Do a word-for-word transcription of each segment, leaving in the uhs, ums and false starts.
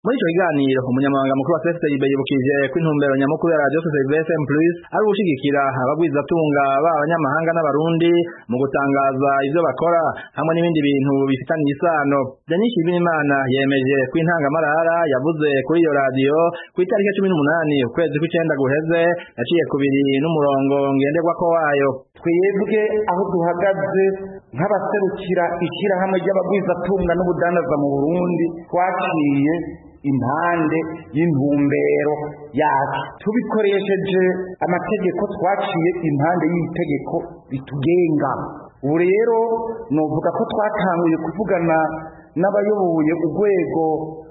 Muri ico kiganiro umunyamabanga mukuru wa C S I B yibukije ko intumbero nyamukuru ya Radio S B F M plus ari ugushigikira abagwizatunga b'abanyamahanga n'abarundi mu gutangaza ivyo bakora hamwe n'ibindi bintu bifitanye isano. Denis Shimirimana yemeje ko intangamarara yavuze kuri iyo radio ku itariki cumi n'umunani ukwezi kw'icenda guheze yaciye kubiri n'umurongo ngenderwako wayo. Twebwe aho duhagaze nk'abaserukira ishirahamwe ry'abagwizatunga n'ubudandaza mu Burundi twaciye impande y'intumbero yacu tubikoresheje amategeko twaciye impande y'itegeko bitugenga. Ubu rero novuga ko twatanguye kuvugana n'abayoboye urwego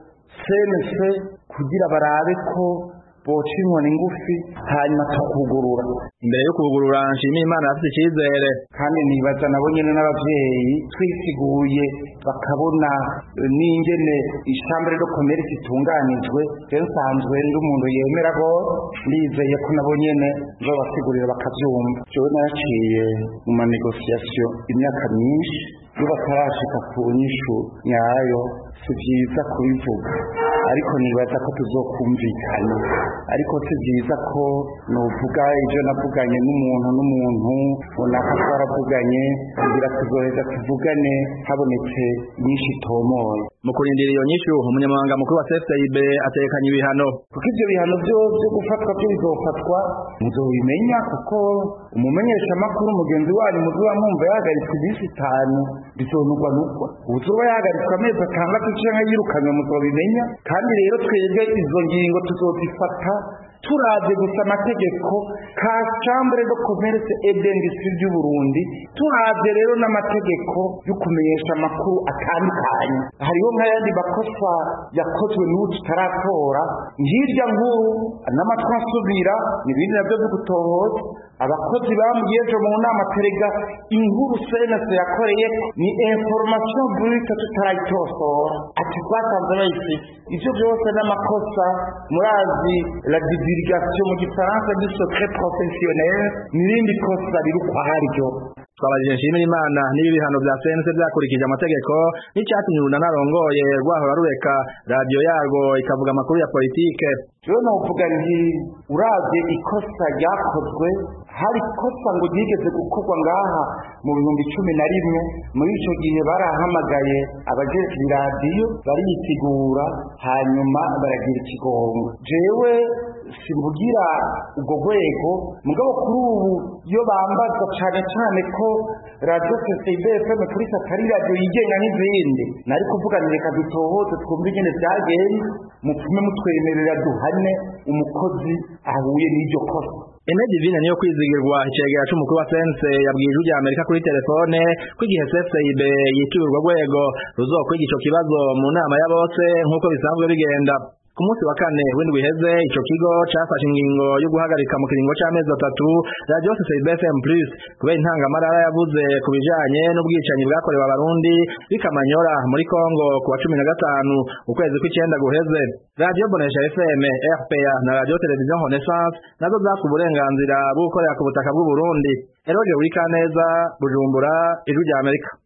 C N C kugira barabe ko bocinwa n'ingufi hanyuma tukugurura. Imbere yo kugurura Nshimiyimana afite icizere kandi nibaza nabo nyene n'abavyeyi twisiguye bakabona n'ingene ishambere do commerce itunganijwe nsanzwe ndi umuntu yemera go ndizeye ko nabo nyene zo basigurira bakavyumva. Jewe naciye mu ma negotiation imyaka myinshi iyo batarashika ku nyishu nyayo si vyiza kubivuga ariko nibaza ko tuzokumvikana ariko si vyiza ko novuga ivyo navuganye n'umuntu n'umuntu runaka twaravuganye kugira tuzoheza tuvugane habonetse nyinshi tomoye. Mu kurindira iyo nyishu umunyamabanga mukuru wa C S I B atekanye ibihano kuko ivyo bihano vyo vyo gufatwa bizofatwa muzobimenya kuko umumenyesha makuru mugenzi wanyu muzuba mwumva yahagaritswe iminsi itanu bizonugwa nugwa uzoba yahagaritswe amezi atandatu canke yirukanywe muzobimenya. Kandi rero twebwe izo ngingo tuzozifata turavye gusa amategeko ka chambre de commerce et d'industrie du Burundi turavye rero n'amategeko yo kumenyesha amakuru atandukanye. Hariho nk'ayandi bakosa yakozwe n'ubu tutaratora ngirya nkuru n'amatwi asubira n'ibindi navyo vyo gutohoza abakozi bambwiyeje mu nama terega inkuru C N C yakoreye ni information brute tutarayitosora ati twatanze bayifise ivyo byose n'amakosa murazi la divulgation mu gifaransa du secret professionnel n'ibindi kosa riri kwaryo. Twabajije Nshimirimana niba ibihano vya C N C vyakurikije amategeko n'icyatumye urunana arongoye rwahora rureka radio yarwo ikavuga amakuru ya politike. Jewe novuga nti uravye ikosa ryakozwe hari ikosa ngo ryigeze gukorwa ngaha mu bihumbi cumi na rimwe muri ico gihe barahamagaye abajejwe radio bariyisigura hanyuma baragira ikigongo. Jewe simbugira ubwo rwego mugabo kuri ubu iyo bambaza cane cane ko Radio S B F M kuri satari radio yigenga n'izindi nari kuvuga reka dutohoze twumve ingene vyagenze mupfume mutwemerera duhane umukozi ahuye n'iryo kosa. Ene Divine niyo kwizigirwa icegera c'umukuru wa C N C yabwiye ijwi rya Amerika kuri telefone ko igihe C S I B yiturwa rwego ruzokwiga ico kibazo mu nama ya bose nk'uko bisanzwe bigenda. Ku munsi wa kane w'indwi iheze ico kigo cafashe ingingo yo guhagarika mu kiringo c'amezi atatu Radio S B F M plus kubera intangamarara yavuze ku bijanye n'ubwicanyi bwakorewe abarundi bikamanyora muri Kongo ku wa cumi na gatanu ukwezi kw'icenda guheze. Radio Bonesha F M, R P A na Radio Television Renaissance nazo zaku uburenganzira bwo gukorera ku butaka bw'u Burundi. Eroge Urikaneza, Bujumbura, Ijwi rya Amerika.